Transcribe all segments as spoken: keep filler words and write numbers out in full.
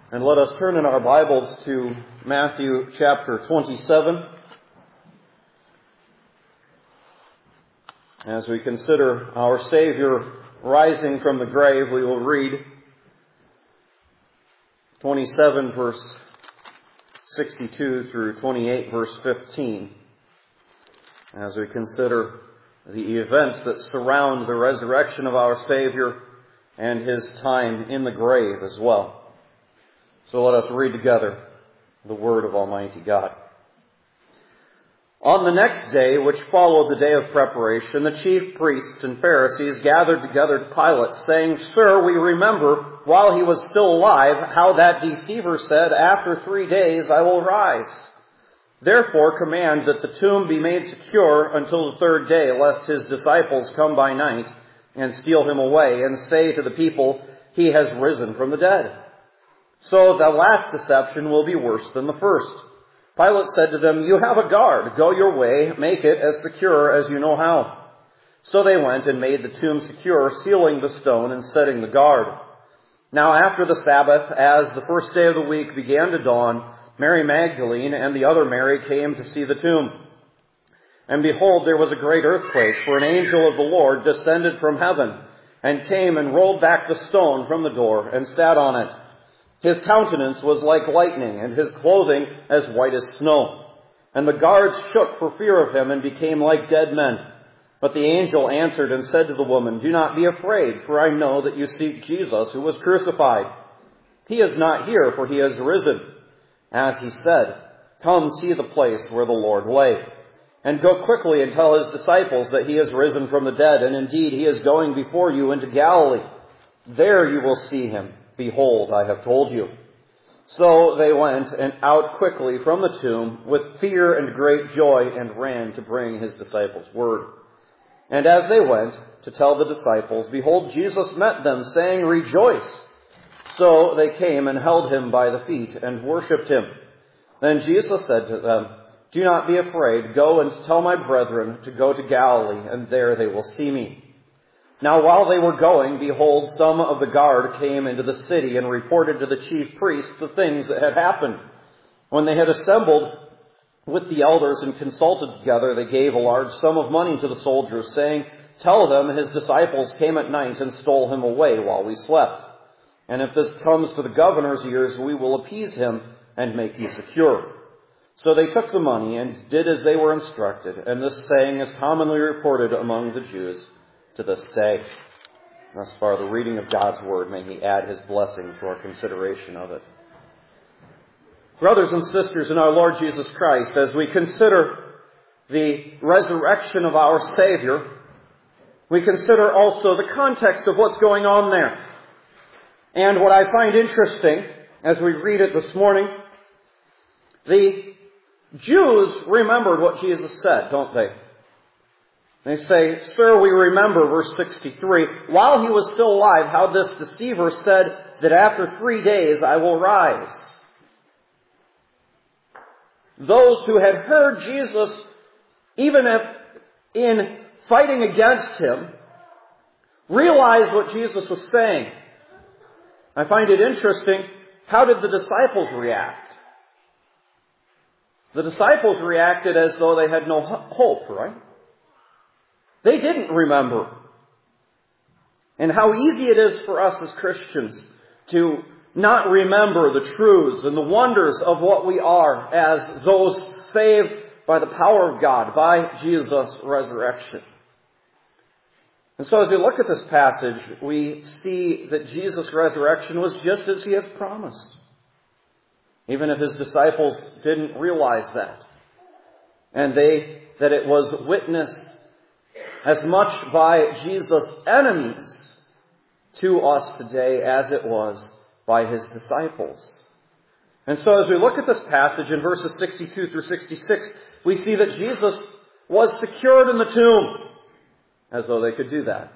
And let us turn in our Bibles to Matthew chapter twenty-seven. As we consider our Savior rising from the grave, we will read twenty-seven verse sixty-two through twenty-eight verse fifteen. As we consider the events that surround the resurrection of our Savior and His time in the grave as well. So let us read together the word of Almighty God. On the next day, which followed the day of preparation, the chief priests and Pharisees gathered together to Pilate, saying, "Sir, we remember, while he was still alive, how that deceiver said, 'After three days I will rise.' Therefore command that the tomb be made secure until the third day, lest his disciples come by night and steal him away, and say to the people, 'He has risen from the dead.' So the last deception will be worse than the first." Pilate said to them, "You have a guard. Go your way. Make it as secure as you know how." So they went and made the tomb secure, sealing the stone and setting the guard. Now after the Sabbath, as the first day of the week began to dawn, Mary Magdalene and the other Mary came to see the tomb. And behold, there was a great earthquake, for an angel of the Lord descended from heaven and came and rolled back the stone from the door and sat on it. His countenance was like lightning, and his clothing as white as snow. And the guards shook for fear of him and became like dead men. But the angel answered and said to the woman, "Do not be afraid, for I know that you seek Jesus who was crucified. He is not here, for he has risen. As he said, come see the place where the Lord lay. And go quickly and tell his disciples that he has risen from the dead, and indeed he is going before you into Galilee. There you will see him. Behold, I have told you." So they went and out quickly from the tomb with fear and great joy and ran to bring his disciples word. And as they went to tell the disciples, behold, Jesus met them, saying, "Rejoice." So they came and held him by the feet and worshipped him. Then Jesus said to them, "Do not be afraid. Go and tell my brethren to go to Galilee, and there they will see me." Now while they were going, behold, some of the guard came into the city and reported to the chief priests the things that had happened. When they had assembled with the elders and consulted together, they gave a large sum of money to the soldiers, saying, "Tell them his disciples came at night and stole him away while we slept. And if this comes to the governor's ears, we will appease him and make you secure." So they took the money and did as they were instructed. And this saying is commonly reported among the Jews to this day. Thus far, the reading of God's Word. May He add His blessing to our consideration of it. Brothers and sisters in our Lord Jesus Christ, as we consider the resurrection of our Savior, we consider also the context of what's going on there. And what I find interesting, as we read it this morning, the Jews remembered what Jesus said, don't they? They say, "Sir, we remember," verse sixty-three, "while he was still alive, how this deceiver said that after three days I will rise." Those who had heard Jesus, even if in fighting against him, realized what Jesus was saying. I find it interesting, how did the disciples react? The disciples reacted as though they had no hope, right? They didn't remember. And how easy it is for us as Christians to not remember the truths and the wonders of what we are as those saved by the power of God, by Jesus' resurrection. And so as we look at this passage, we see that Jesus' resurrection was just as he had promised. Even if his disciples didn't realize that. And they, that it was witnessed as much by Jesus' enemies to us today as it was by his disciples. And so as we look at this passage in verses sixty-two through sixty-six, we see that Jesus was secured in the tomb, as though they could do that.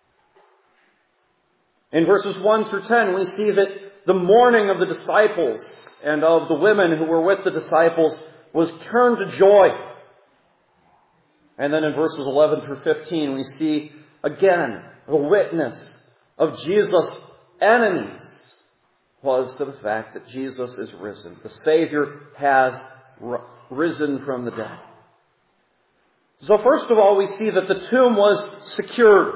In verses one through ten, we see that the mourning of the disciples and of the women who were with the disciples was turned to joy. And then in verses eleven through fifteen, we see again the witness of Jesus' enemies was to the fact that Jesus is risen. The Savior has r- risen from the dead. So first of all, we see that the tomb was secured.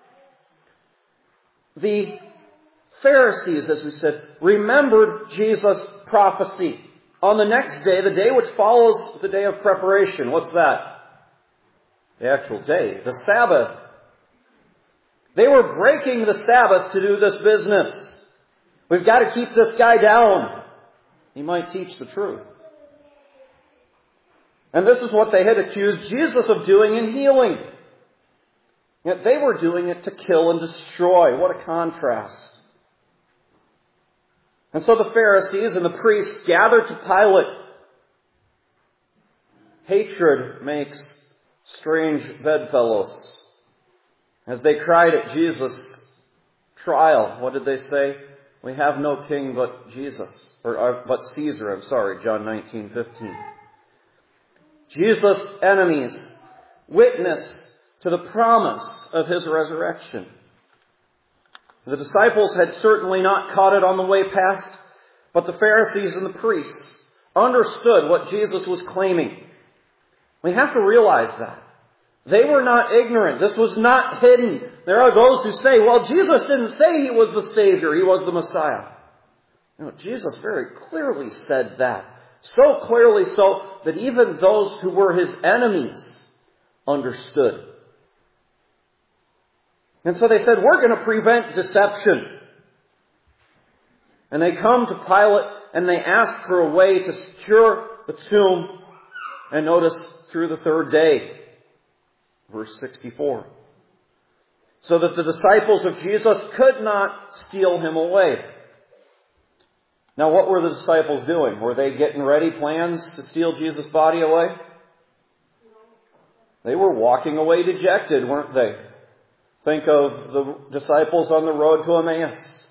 The Pharisees, as we said, remembered Jesus' prophecy. On the next day, the day which follows the day of preparation, what's that? The actual day, the Sabbath. They were breaking the Sabbath to do this business. We've got to keep this guy down. He might teach the truth. And this is what they had accused Jesus of doing in healing. Yet they were doing it to kill and destroy. What a contrast. And so the Pharisees and the priests gathered to Pilate. Hatred makes strange bedfellows. As they cried at Jesus' trial, what did they say? We have no king but Jesus, or, or but Caesar, I'm sorry, John nineteen fifteen. Jesus' enemies witness to the promise of His resurrection. The disciples had certainly not caught it on the way past, but the Pharisees and the priests understood what Jesus was claiming. We have to realize that. They were not ignorant. This was not hidden. There are those who say, well, Jesus didn't say He was the Savior. He was the Messiah. No, Jesus very clearly said that. So clearly so that even those who were His enemies understood. And so they said, we're going to prevent deception. And they come to Pilate and they ask for a way to secure the tomb. And notice, through the third day. Verse sixty-four. So that the disciples of Jesus could not steal Him away. Now, what were the disciples doing? Were they getting ready plans to steal Jesus' body away? They were walking away dejected, weren't they? Think of the disciples on the road to Emmaus.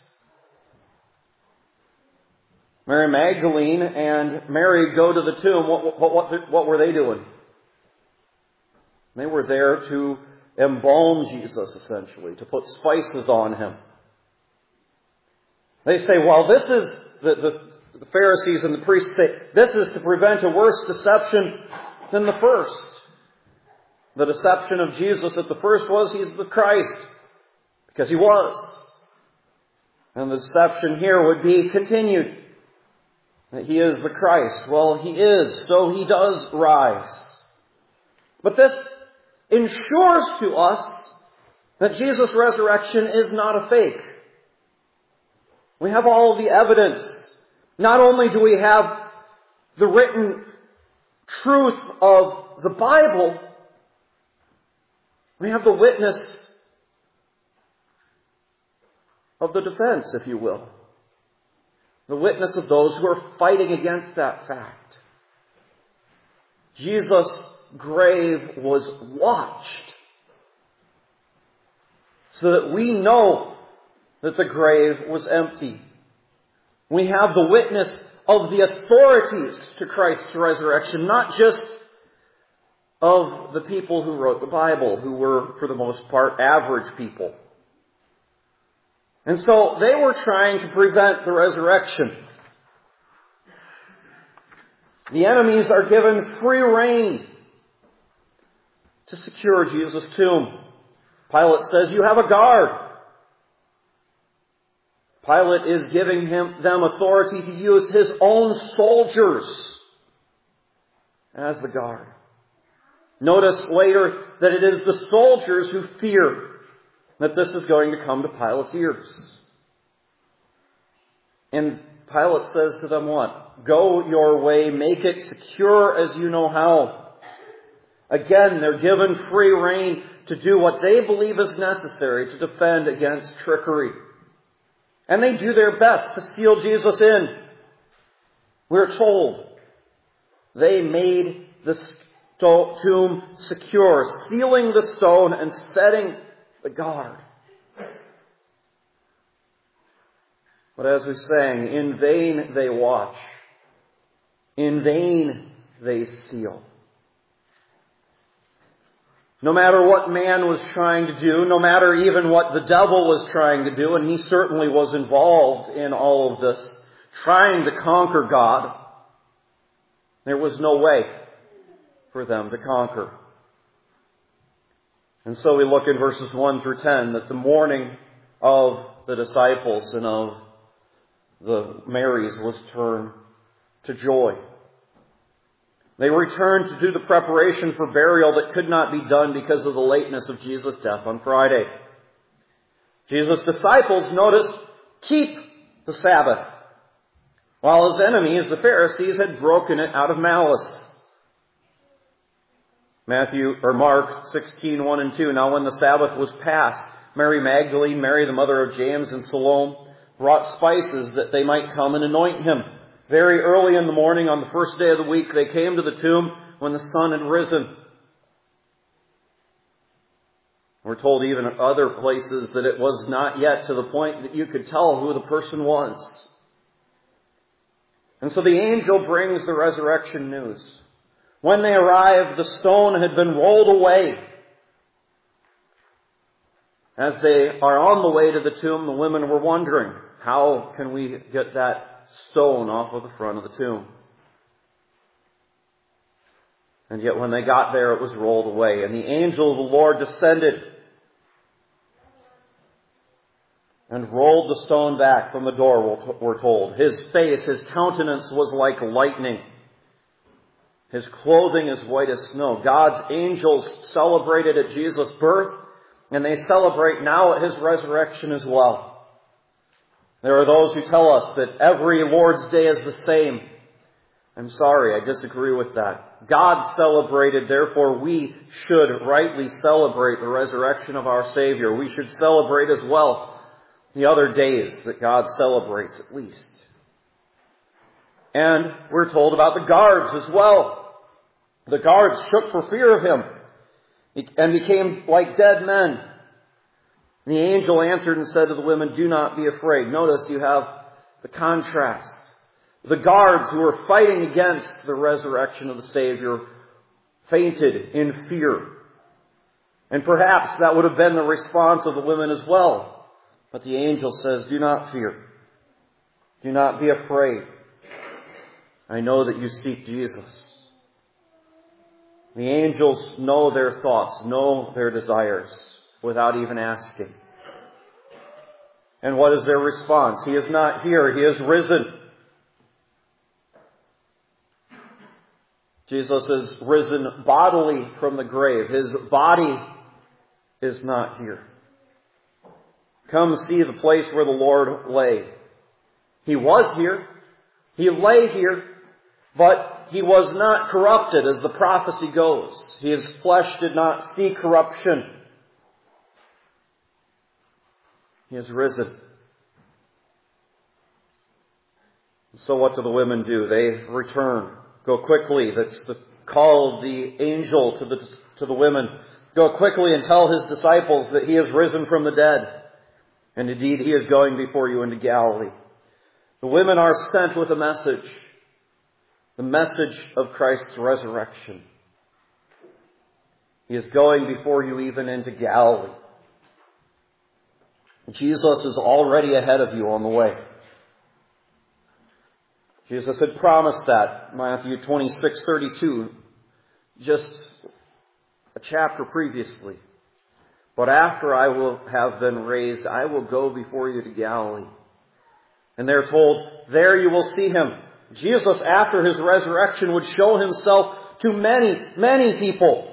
Mary Magdalene and Mary go to the tomb. What, what, what, what were they doing? They were there to embalm Jesus, essentially, to put spices on Him. They say, well, this is, the, the, the Pharisees and the priests say, this is to prevent a worse deception than the first. The deception of Jesus at the first was He's the Christ, because He was. And the deception here would be continued, that He is the Christ. Well, He is, so He does rise. But this ensures to us that Jesus' resurrection is not a fake. We have all of the evidence. Not only do we have the written truth of the Bible, we have the witness of the defense, if you will. The witness of those who are fighting against that fact. Jesus' grave was watched so that we know that the grave was empty. We have the witness of the authorities to Christ's resurrection, not just of the people who wrote the Bible, who were, for the most part, average people. And so they were trying to prevent the resurrection. The enemies are given free rein to secure Jesus' tomb. Pilate says, you have a guard. Pilate is giving him, them authority to use his own soldiers as the guard. Notice later that it is the soldiers who fear that this is going to come to Pilate's ears. And Pilate says to them what? Go your way, make it secure as you know how. Again, they're given free rein to do what they believe is necessary to defend against trickery. And they do their best to seal Jesus in. We're told they made the tomb secure, sealing the stone and setting the guard. But as we sang, in vain they watch. In vain they seal. No matter what man was trying to do, no matter even what the devil was trying to do, and he certainly was involved in all of this, trying to conquer God, there was no way for them to conquer. And so we look in verses one through ten that the mourning of the disciples and of the Marys was turned to joy. They returned to do the preparation for burial that could not be done because of the lateness of Jesus' death on Friday. Jesus' disciples, notice, keep the Sabbath, while his enemies, the Pharisees, had broken it out of malice. Matthew or Mark sixteen, one and two. Now when the Sabbath was past, Mary Magdalene, Mary the mother of James, and Salome brought spices that they might come and anoint him. Very early in the morning on the first day of the week, they came to the tomb when the sun had risen. We're told even at other places that it was not yet to the point that you could tell who the person was. And so the angel brings the resurrection news. When they arrived, the stone had been rolled away. As they are on the way to the tomb, the women were wondering, how can we get that stone off of the front of the tomb? And yet when they got there, it was rolled away. And the angel of the Lord descended and rolled the stone back from the door, we're told. His face, his countenance was like lightning. His clothing is white as snow. God's angels celebrated at Jesus' birth, and they celebrate now at his resurrection as well. There are those who tell us that every Lord's Day is the same. I'm sorry, I disagree with that. God celebrated, therefore we should rightly celebrate the resurrection of our Savior. We should celebrate as well the other days that God celebrates at least. And we're told about the guards as well. The guards shook for fear of him and became like dead men. And the angel answered and said to the women, do not be afraid. Notice you have the contrast. The guards who were fighting against the resurrection of the Savior fainted in fear. And perhaps that would have been the response of the women as well. But the angel says, do not fear. Do not be afraid. I know that you seek Jesus. The angels know their thoughts, know their desires, without even asking. And what is their response? He is not here. He is risen. Jesus is risen bodily from the grave. His body is not here. Come see the place where the Lord lay. He was here. He lay here. But he was not corrupted as the prophecy goes. His flesh did not see corruption. He is risen. So what do the women do? They return. Go quickly. That's the call of the angel to the, to the women. Go quickly and tell his disciples that he is risen from the dead. And indeed, he is going before you into Galilee. The women are sent with a message. The message of Christ's resurrection. He is going before you even into Galilee. Jesus is already ahead of you on the way. Jesus had promised that, Matthew twenty-six thirty-two, just a chapter previously. But after I will have been raised, I will go before you to Galilee. And they're told, there you will see him. Jesus, after his resurrection, would show himself to many, many people.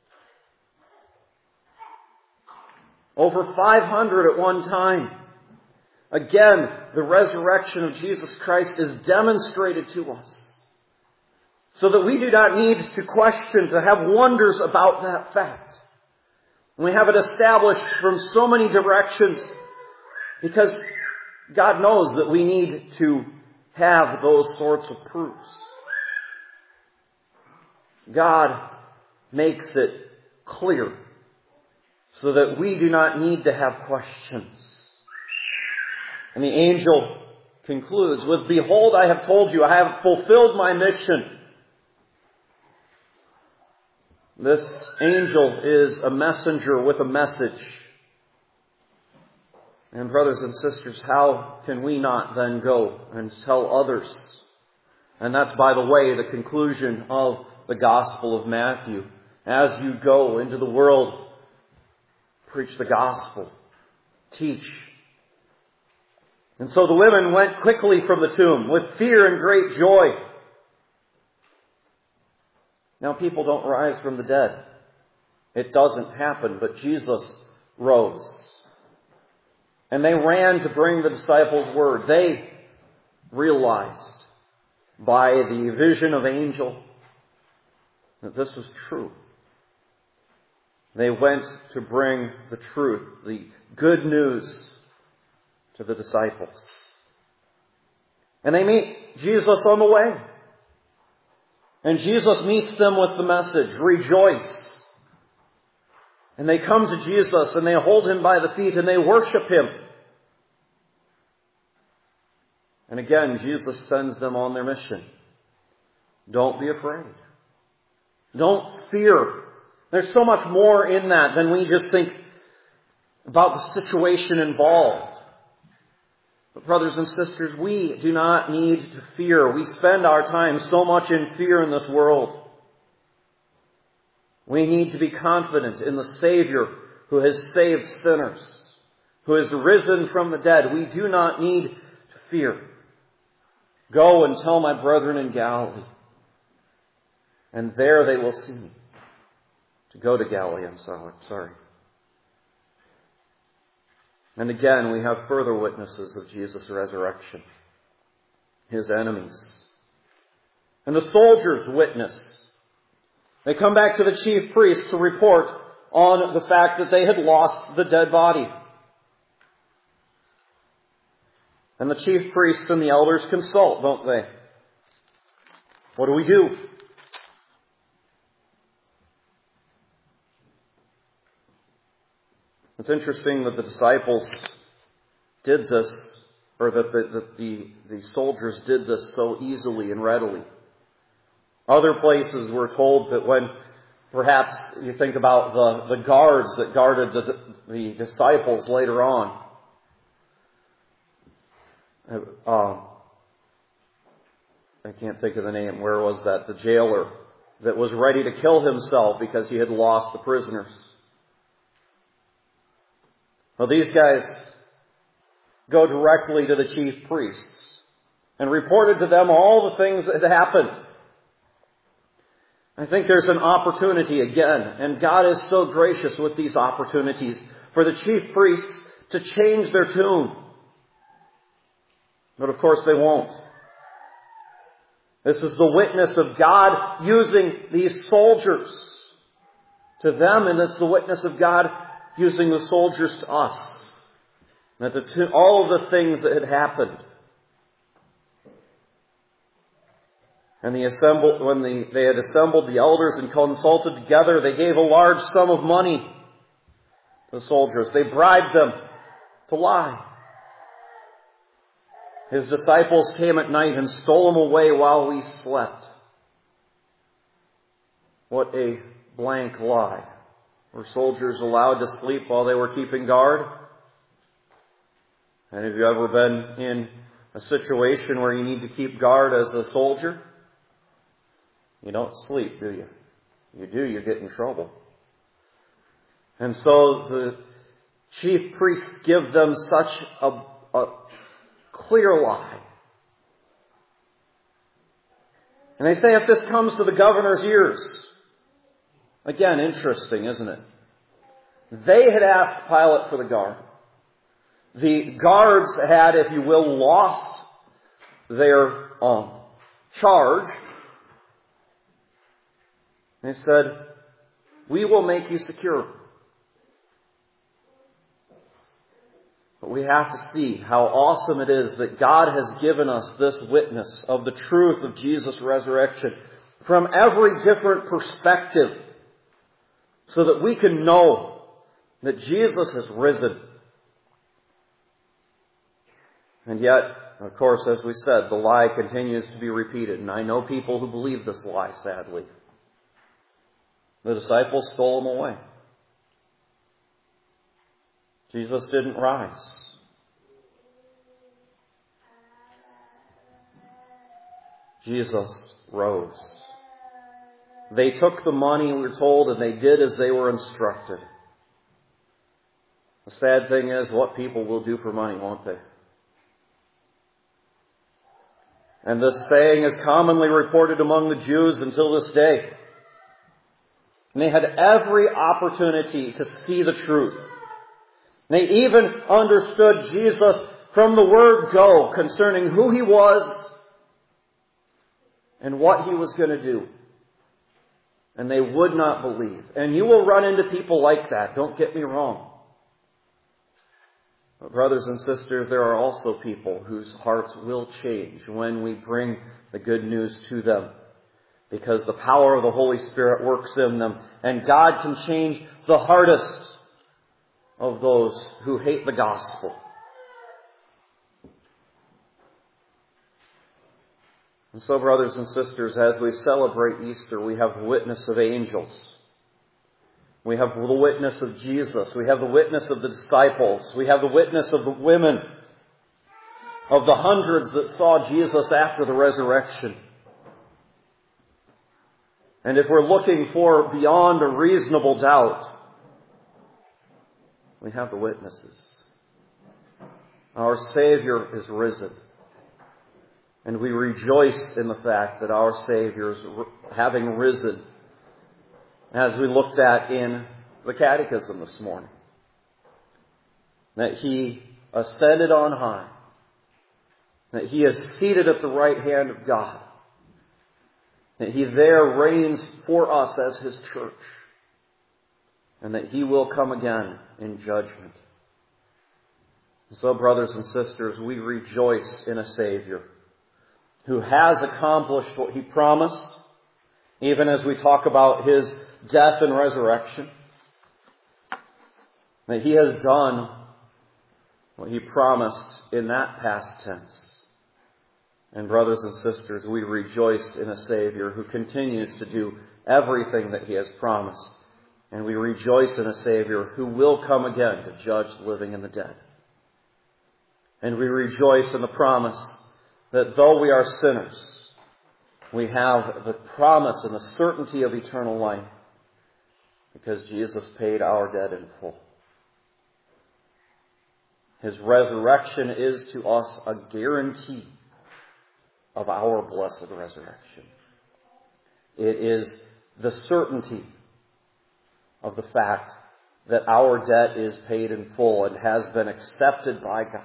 Over five hundred at one time. Again, the resurrection of Jesus Christ is demonstrated to us, so that we do not need to question, to have wonders about that fact. We have it established from so many directions, because God knows that we need to have those sorts of proofs. God makes it clear so that we do not need to have questions. And the angel concludes with, behold, I have told you, I have fulfilled my mission. This angel is a messenger with a message. And brothers and sisters, how can we not then go and tell others? And that's, by the way, the conclusion of the Gospel of Matthew. As you go into the world, preach the gospel, teach. And so the women went quickly from the tomb with fear and great joy. Now, people don't rise from the dead. It doesn't happen, but Jesus rose. And they ran to bring the disciples word. They realized by the vision of angel that this was true. They went to bring the truth, the good news, to the disciples. And they meet Jesus on the way. And Jesus meets them with the message, rejoice. And they come to Jesus and they hold Him by the feet and they worship Him. And again, Jesus sends them on their mission. Don't be afraid. Don't fear. There's so much more in that than we just think about the situation involved. But brothers and sisters, we do not need to fear. We spend our time so much in fear in this world. We need to be confident in the Savior who has saved sinners, who has risen from the dead. We do not need to fear. Go and tell my brethren in Galilee. And there they will see me. To go to Galilee, I'm sorry. And again, we have further witnesses of Jesus' resurrection. His enemies. And the soldiers witness. They come back to the chief priest to report on the fact that they had lost the dead body. And the chief priests and the elders consult, don't they? What do we do? It's interesting that the disciples did this, or that the, that the, the soldiers did this so easily and readily. Other places we're told that when perhaps you think about the, the guards that guarded the, the disciples later on, uh, I can't think of the name, where was that? The jailer that was ready to kill himself because he had lost the prisoners. Well, these guys go directly to the chief priests and reported to them all the things that had happened. I think there's an opportunity again, and God is so gracious with these opportunities for the chief priests to change their tune. But of course they won't. This is the witness of God using these soldiers to them, and it's the witness of God using the soldiers to us. That the two, all of the things that had happened. And the assembled, when the, they had assembled the elders and consulted together, they gave a large sum of money to the soldiers. They bribed them to lie. His disciples came at night and stole him away while we slept. What a blank lie. Were soldiers allowed to sleep while they were keeping guard? And have you ever been in a situation where you need to keep guard as a soldier? You don't sleep, do you? You do, you get in trouble. And so the chief priests give them such a, a clear lie. And they say, if this comes to the governor's ears, again, interesting, isn't it? They had asked Pilate for the guard. The guards had, if you will, lost their um, charge. They said, we will make you secure. But we have to see how awesome it is that God has given us this witness of the truth of Jesus' resurrection from every different perspective, so that we can know that Jesus has risen. And yet, of course, as we said, the lie continues to be repeated. And I know people who believe this lie, sadly. The disciples stole him away. Jesus didn't rise. Jesus rose. They took the money, we're told, and they did as they were instructed. The sad thing is, what people will do for money, won't they? And this saying is commonly reported among the Jews until this day. And they had every opportunity to see the truth. They even understood Jesus from the word go concerning who he was and what he was going to do. And they would not believe. And you will run into people like that, don't get me wrong. But brothers and sisters, there are also people whose hearts will change when we bring the good news to them. Because the power of the Holy Spirit works in them. And God can change the hardest of those who hate the gospel. And so, brothers and sisters, as we celebrate Easter, we have the witness of angels. We have the witness of Jesus. We have the witness of the disciples. We have the witness of the women, of the hundreds that saw Jesus after the resurrection. And if we're looking for beyond a reasonable doubt, we have the witnesses. Our Savior is risen. And we rejoice in the fact that our Savior is having risen, as we looked at in the Catechism this morning. That He ascended on high. That He is seated at the right hand of God. That He there reigns for us as His church. And that He will come again in judgment. So, brothers and sisters, we rejoice in a Savior who has accomplished what He promised, even as we talk about His death and resurrection. That He has done what He promised in that past tense. And brothers and sisters, we rejoice in a Savior who continues to do everything that He has promised. And we rejoice in a Savior who will come again to judge the living and the dead. And we rejoice in the promise that though we are sinners, we have the promise and the certainty of eternal life because Jesus paid our debt in full. His resurrection is to us a guarantee of our blessed resurrection. It is the certainty of the fact that our debt is paid in full and has been accepted by God.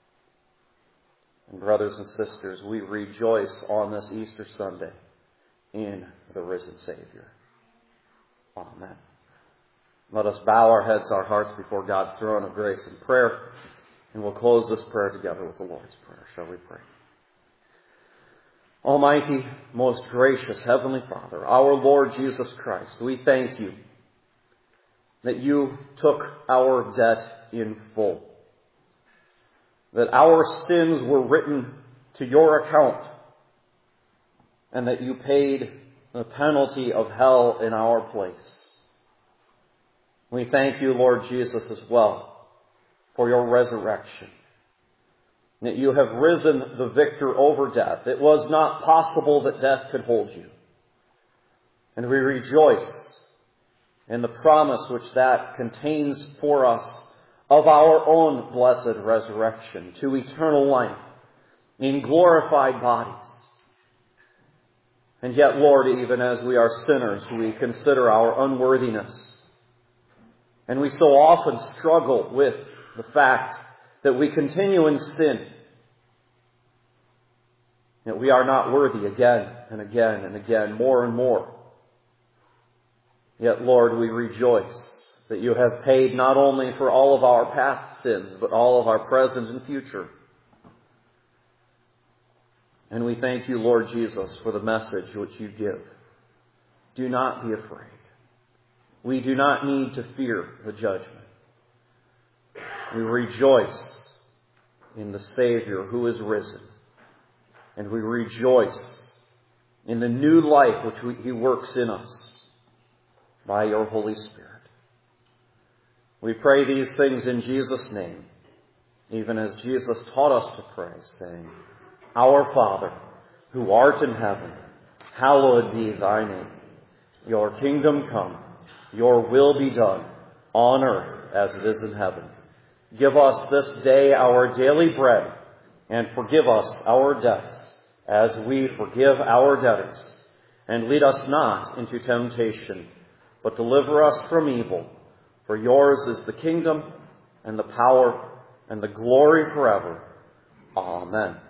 And brothers and sisters, we rejoice on this Easter Sunday in the risen Savior. Amen. Let us bow our heads, our hearts before God's throne of grace in prayer, and we'll close this prayer together with the Lord's Prayer. Shall we pray? Almighty, most gracious Heavenly Father, our Lord Jesus Christ, we thank You that You took our debt in full. That our sins were written to Your account, and that You paid the penalty of hell in our place. We thank You, Lord Jesus, as well for Your resurrection. That You have risen the victor over death. It was not possible that death could hold You. And we rejoice in the promise which that contains for us of our own blessed resurrection to eternal life in glorified bodies. And yet, Lord, even as we are sinners, we consider our unworthiness. And we so often struggle with the fact that we continue in sin. That we are not worthy again and again and again, more and more. Yet, Lord, we rejoice that You have paid not only for all of our past sins, but all of our present and future. And we thank You, Lord Jesus, for the message which You give. Do not be afraid. We do not need to fear the judgment. We rejoice in the Savior who is risen. And we rejoice in the new life which we, He works in us. by your Holy Spirit. We pray these things in Jesus' name, even as Jesus taught us to pray, saying, Our Father, who art in heaven, hallowed be thy name. Your kingdom come, your will be done, on earth as it is in heaven. Give us this day our daily bread, and forgive us our debts, as we forgive our debtors. And lead us not into temptation, but deliver us from evil. For yours is the kingdom, and the power, and the glory forever. Amen.